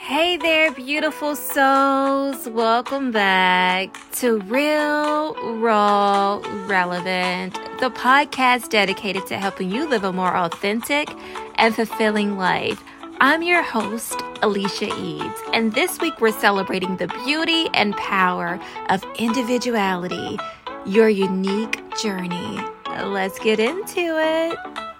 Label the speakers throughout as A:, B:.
A: Hey there, beautiful souls. Welcome back to Real, Raw, Relevant, the podcast dedicated to helping you live a more authentic and fulfilling life. I'm your host, Alicia Eads, and this week we're celebrating the beauty and power of individuality, your unique journey. Let's get into it.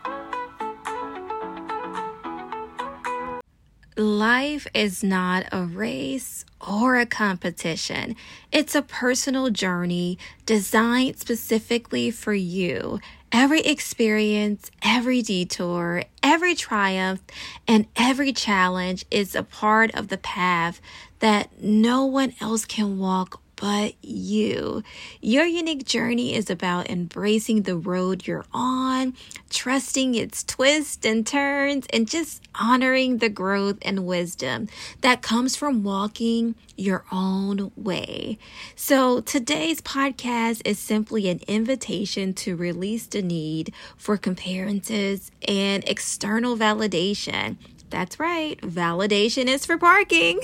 A: Life is not a race or a competition. It's a personal journey designed specifically for you. Every experience, every detour, every triumph, and every challenge is a part of the path that no one else can walk but you. Your unique journey is about embracing the road you're on, trusting its twists and turns, and just honoring the growth and wisdom that comes from walking your own way. So today's podcast is simply an invitation to release the need for comparisons and external validation. That's right, validation is for parking.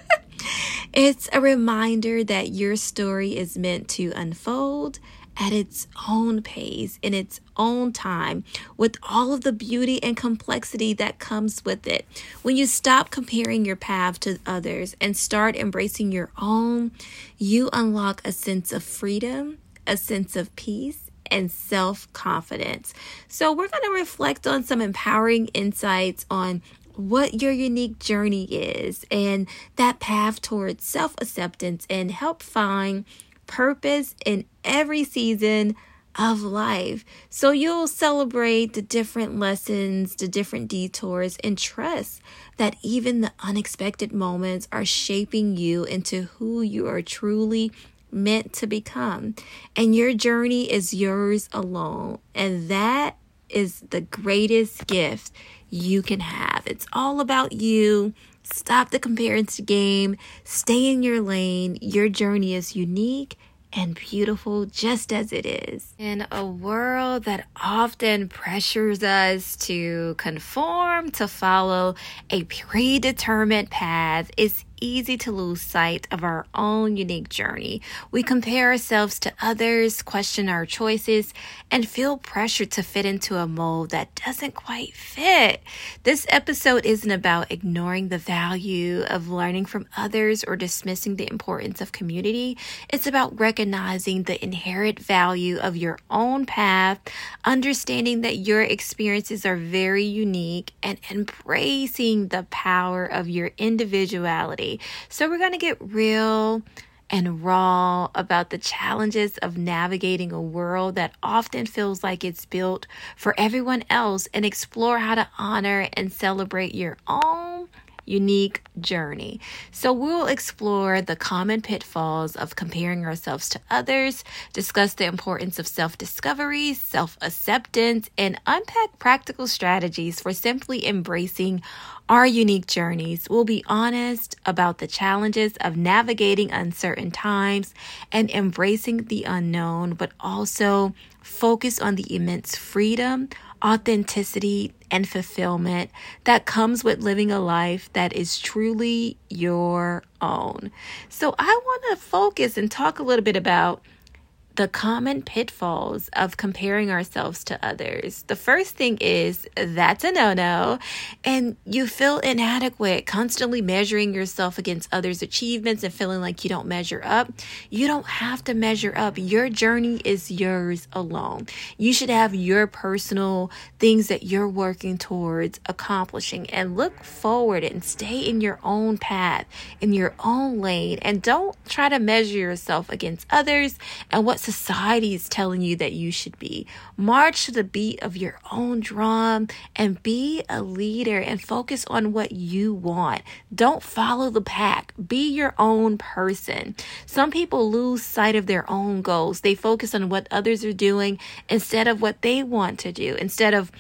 A: It's a reminder that your story is meant to unfold at its own pace, in its own time, with all of the beauty and complexity that comes with it. When you stop comparing your path to others and start embracing your own, you unlock a sense of freedom, a sense of peace, and self-confidence. So we're going to reflect on some empowering insights on what your unique journey is and that path towards self-acceptance, and help find purpose in every season of life. So you'll celebrate the different lessons, the different detours, and trust that even the unexpected moments are shaping you into who you are truly meant to become. And your journey is yours alone. And that is the greatest gift you can have. It's all about you. Stop the comparison game. Stay in your lane. Your journey is unique and beautiful just as it is. In a world that often pressures us to conform, to follow a predetermined path, it's easy to lose sight of our own unique journey. We compare ourselves to others, question our choices, and feel pressure to fit into a mold that doesn't quite fit. This episode isn't about ignoring the value of learning from others or dismissing the importance of community. It's about recognizing the inherent value of your own path, understanding that your experiences are very unique, and embracing the power of your individuality. So we're going to get real and raw about the challenges of navigating a world that often feels like it's built for everyone else, and explore how to honor and celebrate your own unique journey. So we'll explore the common pitfalls of comparing ourselves to others, discuss the importance of self-discovery, self-acceptance, and unpack practical strategies for simply embracing our unique journeys. We'll be honest about the challenges of navigating uncertain times and embracing the unknown, but also focus on the immense freedom, authenticity, and fulfillment that comes with living a life that is truly your own. So I want to focus and talk a little bit about the common pitfalls of comparing ourselves to others. The first thing is that's a no-no, and you feel inadequate, constantly measuring yourself against others' achievements and feeling like you don't measure up. You don't have to measure up. Your journey is yours alone. You should have your personal things that you're working towards accomplishing, and look forward and stay in your own path, in your own lane, and don't try to measure yourself against others and what society is telling you that you should be. March to the beat of your own drum and be a leader and focus on what you want. Don't follow the pack. Be your own person. Some people lose sight of their own goals. They focus on what others are doing instead of what they want to do, instead of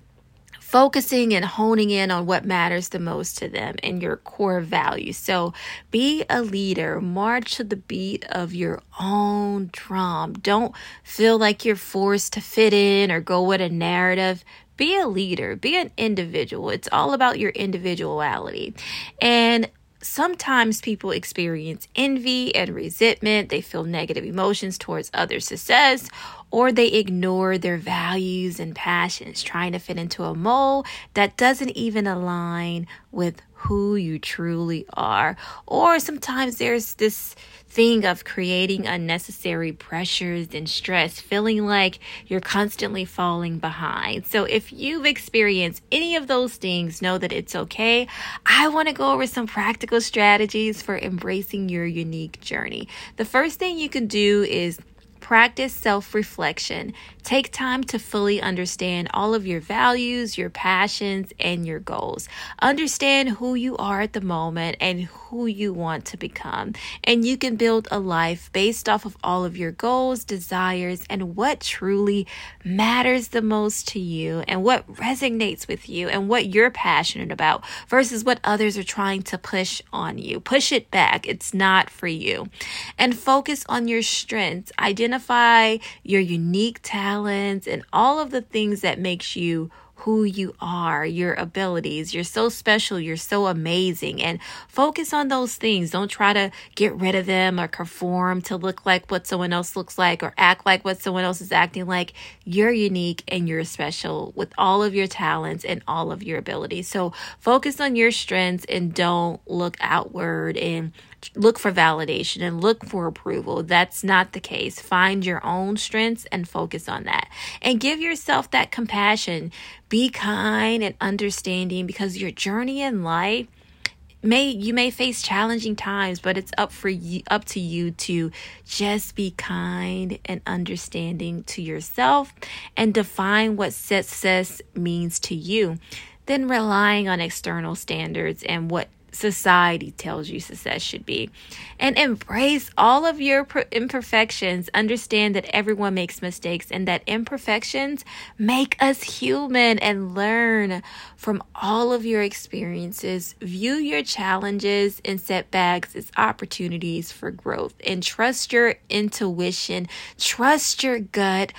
A: focusing and honing in on what matters the most to them and your core values. So be a leader. March to the beat of your own drum. Don't feel like you're forced to fit in or go with a narrative. Be a leader. Be an individual. It's all about your individuality. And sometimes people experience envy and resentment. They feel negative emotions towards others' success, or they ignore their values and passions, trying to fit into a mold that doesn't even align with who you truly are. Or sometimes there's this thing of creating unnecessary pressures and stress, feeling like you're constantly falling behind. So if you've experienced any of those things, know that it's okay. I want to go over some practical strategies for embracing your unique journey. The first thing you can do is practice self-reflection. Take time to fully understand all of your values, your passions, and your goals. Understand who you are at the moment and who you want to become. And you can build a life based off of all of your goals, desires, and what truly matters the most to you and what resonates with you and what you're passionate about versus what others are trying to push on you. Push it back. It's not for you. And focus on your strengths. Identify your unique talents and all of the things that makes you who you are, your abilities. You're so special. You're so amazing. And focus on those things. Don't try to get rid of them or conform to look like what someone else looks like or act like what someone else is acting like. You're unique and you're special with all of your talents and all of your abilities. So focus on your strengths and don't look outward and look for validation and look for approval. That's not the case. Find your own strengths and focus on that. And give yourself that compassion. Be kind and understanding because your journey in life you may face challenging times, but it's up to you to just be kind and understanding to yourself and define what success means to you. Then relying on external standards and what society tells you success should be. And embrace all of your imperfections. Understand that everyone makes mistakes and that imperfections make us human, and learn from all of your experiences. View your challenges and setbacks as opportunities for growth, and trust your intuition. Trust your gut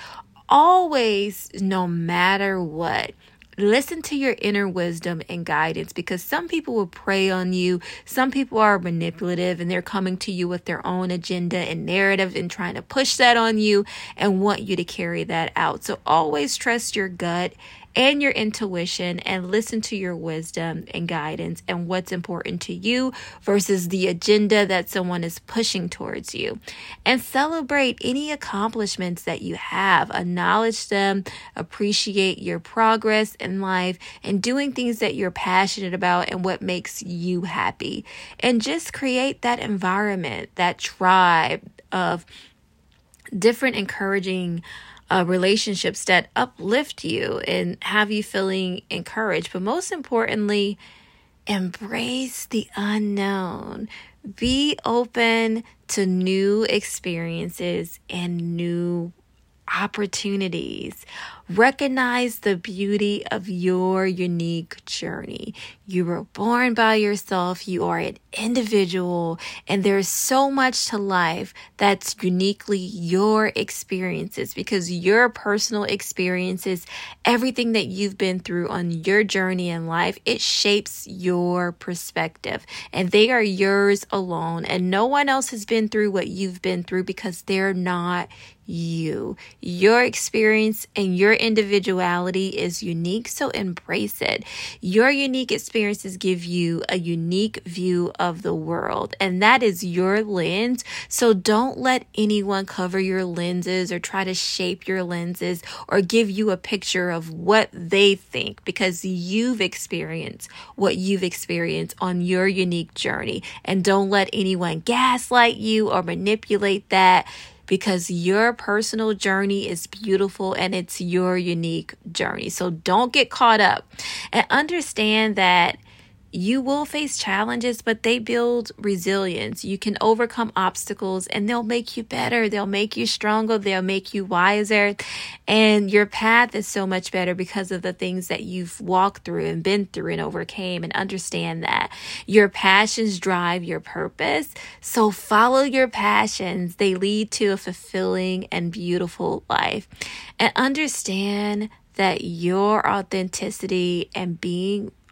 A: always, no matter what. Listen to your inner wisdom and guidance, because some people will prey on you. Some people are manipulative and they're coming to you with their own agenda and narrative and trying to push that on you and want you to carry that out. So always trust your gut and your intuition and listen to your wisdom and guidance and what's important to you versus the agenda that someone is pushing towards you. And celebrate any accomplishments that you have. Acknowledge them, appreciate your progress in life and doing things that you're passionate about and what makes you happy. And just create that environment, that tribe of different encouraging relationships that uplift you and have you feeling encouraged. But most importantly, embrace the unknown. Be open to new experiences and new opportunities. Recognize the beauty of your unique journey. You were born by yourself. You are an individual, and there's so much to life that's uniquely your experiences, because your personal experiences, everything that you've been through on your journey in life, it shapes your perspective, and they are yours alone. And no one else has been through what you've been through because they're not you. Your experience and your individuality is unique, so embrace it. Your unique experiences give you a unique view of the world, and that is your lens. So don't let anyone cover your lenses or try to shape your lenses or give you a picture of what they think, because you've experienced what you've experienced on your unique journey. And don't let anyone gaslight you or manipulate that, because your personal journey is beautiful and it's your unique journey. So don't get caught up, and understand that you will face challenges, but they build resilience. You can overcome obstacles and they'll make you better. They'll make you stronger. They'll make you wiser. And your path is so much better because of the things that you've walked through and been through and overcame. And understand that your passions drive your purpose. So follow your passions. They lead to a fulfilling and beautiful life. And understand that your authenticity and being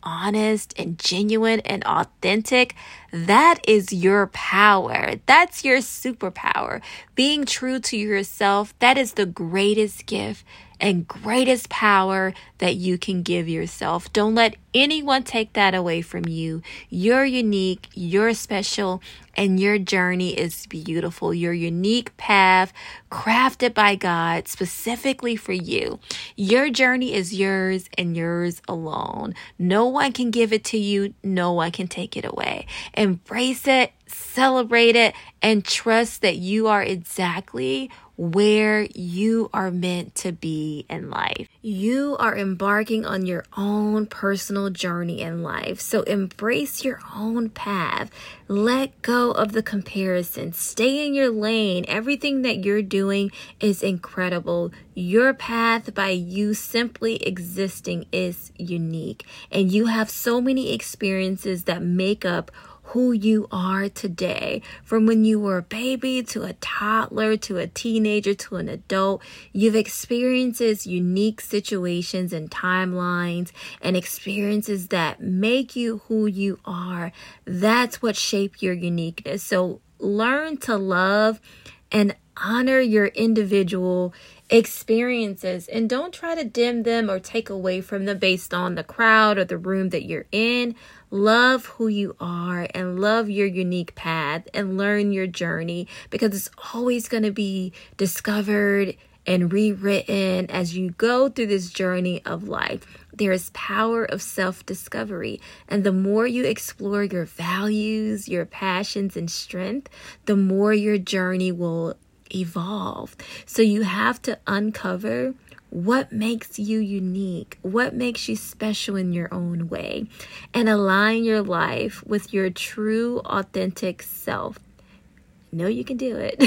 A: honest and genuine and authentic, that is your power. That's your superpower. Being true to yourself, that is the greatest gift and greatest power that you can give yourself. Don't let anyone take that away from you. You're unique, you're special, and your journey is beautiful. Your unique path crafted by God specifically for you. Your journey is yours and yours alone. No one can give it to you. No one can take it away. Embrace it, celebrate it, and trust that you are exactly where you are meant to be in life. You are embarking on your own personal journey in life. So embrace your own path. Let go of the comparison. Stay in your lane. Everything that you're doing is incredible. Your path, by you simply existing, is unique. And you have so many experiences that make up who you are today. From when you were a baby to a toddler to a teenager to an adult, you've experienced unique situations and timelines and experiences that make you who you are. That's what shaped your uniqueness. So learn to love and honor your individual experiences, and don't try to dim them or take away from them based on the crowd or the room that you're in. Love who you are and love your unique path and learn your journey, because it's always going to be discovered and rewritten as you go through this journey of life. There is power of self-discovery, and the more you explore your values, your passions, and strength, the more your journey will evolve. So you have to uncover what makes you unique, what makes you special in your own way, and align your life with your true, authentic self. Know you can do it.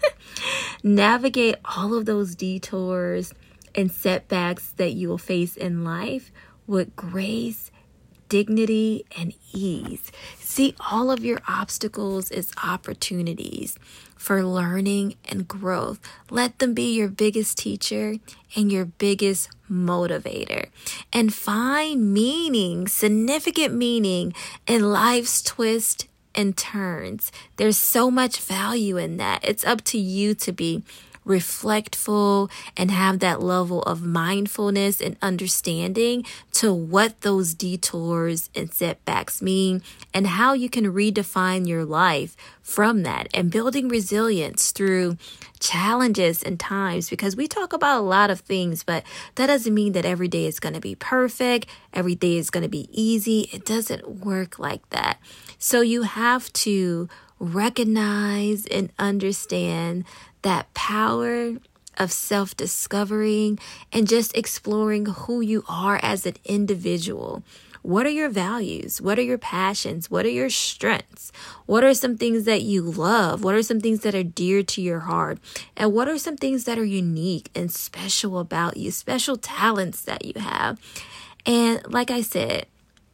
A: Navigate all of those detours and setbacks that you will face in life with grace, dignity, and ease. See all of your obstacles as opportunities for learning and growth. Let them be your biggest teacher and your biggest motivator. And find meaning, significant meaning in life's twists and turns. There's so much value in that. It's up to you to be reflectful and have that level of mindfulness and understanding to what those detours and setbacks mean and how you can redefine your life from that, and building resilience through challenges and times, because we talk about a lot of things, but that doesn't mean that every day is going to be perfect. Every day is going to be easy. It doesn't work like that. So you have to recognize and understand that power of self-discovery and just exploring who you are as an individual. What are your values? What are your passions? What are your strengths? What are some things that you love? What are some things that are dear to your heart? And what are some things that are unique and special about you, special talents that you have? And like I said,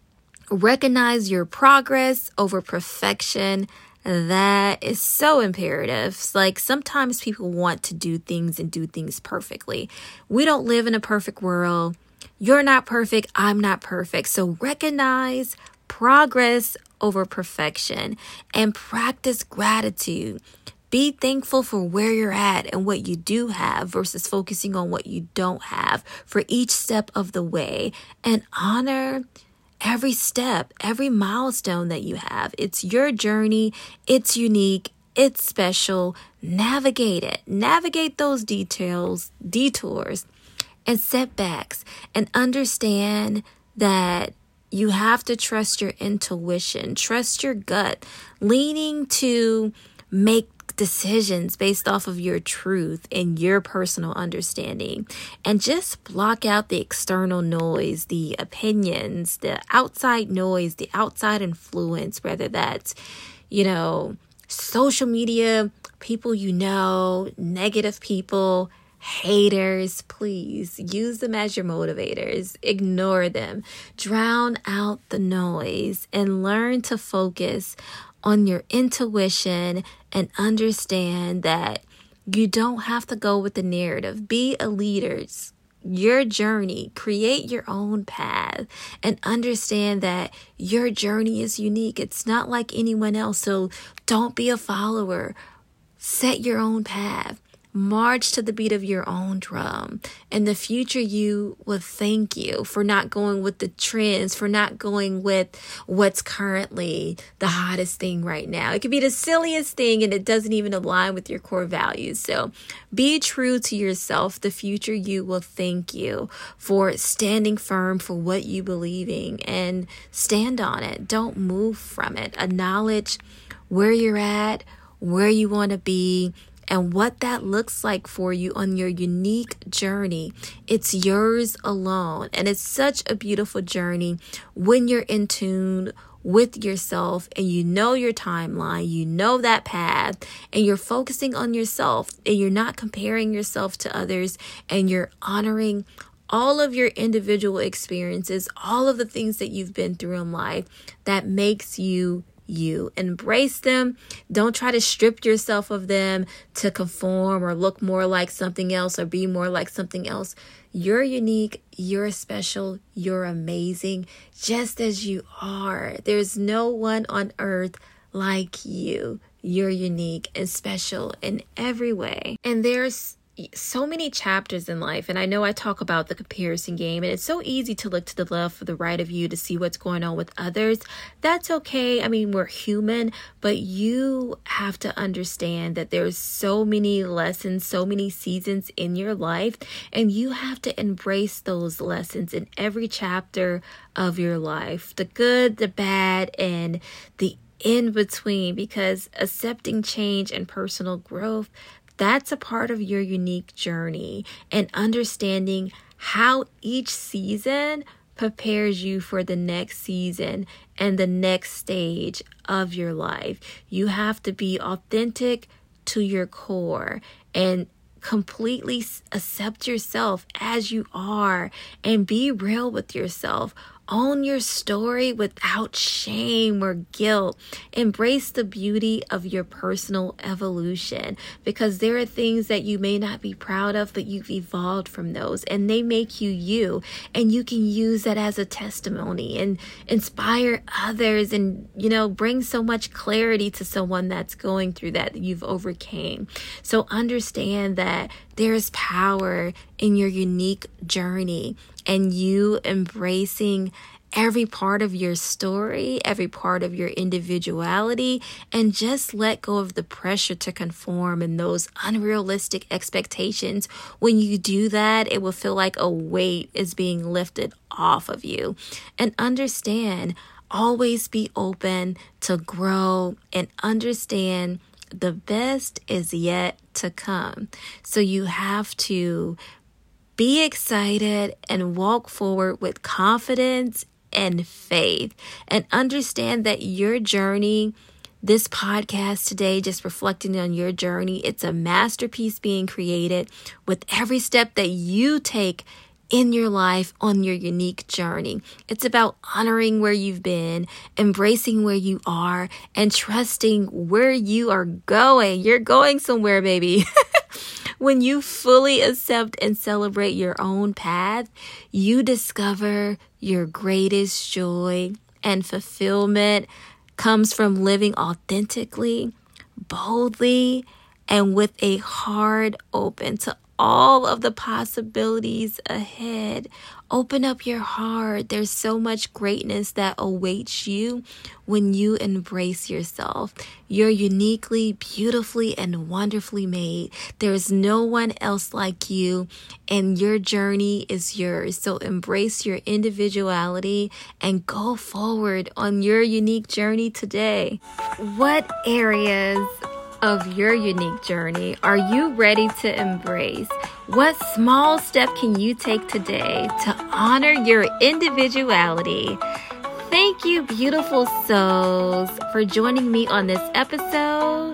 A: recognize your progress over perfection. That is so imperative. Like, sometimes people want to do things and do things perfectly. We don't live in a perfect world. You're not perfect. I'm not perfect. So recognize progress over perfection and practice gratitude. Be thankful for where you're at and what you do have versus focusing on what you don't have for each step of the way, and honor every step, every milestone that you have. It's your journey. It's unique. It's special. Navigate it. Navigate those detours, and setbacks, and understand that you have to trust your intuition, trust your gut, leaning to make decisions based off of your truth and your personal understanding, and just block out the external noise, the opinions, the outside noise, the outside influence, whether that's, social media, people, negative people, haters. Please use them as your motivators. Ignore them. Drown out the noise and learn to focus on your intuition and understand that you don't have to go with the narrative. Be a leader. your journey. Create your own path and understand that your journey is unique. It's not like anyone else. So don't be a follower. Set your own path. March to the beat of your own drum. And the future you will thank you for not going with the trends, for not going with what's currently the hottest thing right now. It could be the silliest thing and it doesn't even align with your core values. So be true to yourself. The future you will thank you for standing firm for what you believe in and stand on it. Don't move from it. Acknowledge where you're at, where you want to be, and what that looks like for you on your unique journey. It's yours alone. And it's such a beautiful journey when you're in tune with yourself and you know your timeline, you know that path, and you're focusing on yourself and you're not comparing yourself to others, and you're honoring all of your individual experiences, all of the things that you've been through in life that makes you. Embrace them. Don't try to strip yourself of them to conform or look more like something else or be more like something else. You're unique. You're special. You're amazing just as you are. There's no one on earth like you. You're unique and special in every way. And there's so many chapters in life, and I know I talk about the comparison game, and it's so easy to look to the left or the right of you to see what's going on with others. That's okay. I mean, we're human, but you have to understand that there's so many lessons, so many seasons in your life, and you have to embrace those lessons in every chapter of your life, the good, the bad, and the in between, because accepting change and personal growth, that's a part of your unique journey, and understanding how each season prepares you for the next season and the next stage of your life. You have to be authentic to your core and completely accept yourself as you are and be real with yourself. Own your story without shame or guilt. Embrace the beauty of your personal evolution, because there are things that you may not be proud of, but you've evolved from those and they make you you. And you can use that as a testimony and inspire others and, bring so much clarity to someone that's going through that you've overcame. So understand that there is power in your unique journey and you embracing every part of your story, every part of your individuality, and just let go of the pressure to conform and those unrealistic expectations. When you do that, it will feel like a weight is being lifted off of you. And understand, always be open to grow and understand the best is yet to come. So you have to be excited and walk forward with confidence and faith, and understand that your journey, this podcast today, just reflecting on your journey, it's a masterpiece being created with every step that you take in your life on your unique journey. It's about honoring where you've been, embracing where you are, and trusting where you are going. You're going somewhere, baby. When you fully accept and celebrate your own path, you discover your greatest joy and fulfillment comes from living authentically, boldly, and with a heart open to all of the possibilities ahead. Open up your heart. There's so much greatness that awaits you when you embrace yourself. You're uniquely, beautifully, and wonderfully made. There's no one else like you, and your journey is yours. So embrace your individuality and go forward on your unique journey today. What areas of your unique journey are you ready to embrace? What small step can you take today to honor your individuality? Thank you, beautiful souls, for joining me on this episode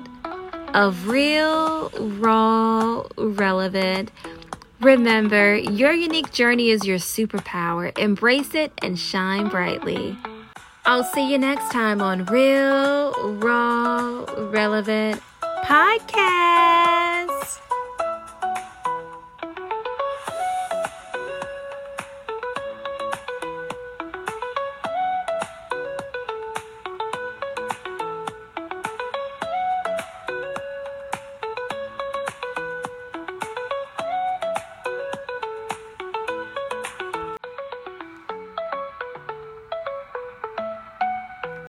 A: of Real, Raw, Relevant. Remember, your unique journey is your superpower. Embrace it and shine brightly. I'll see you next time on Real, Raw, Relevant Podcast.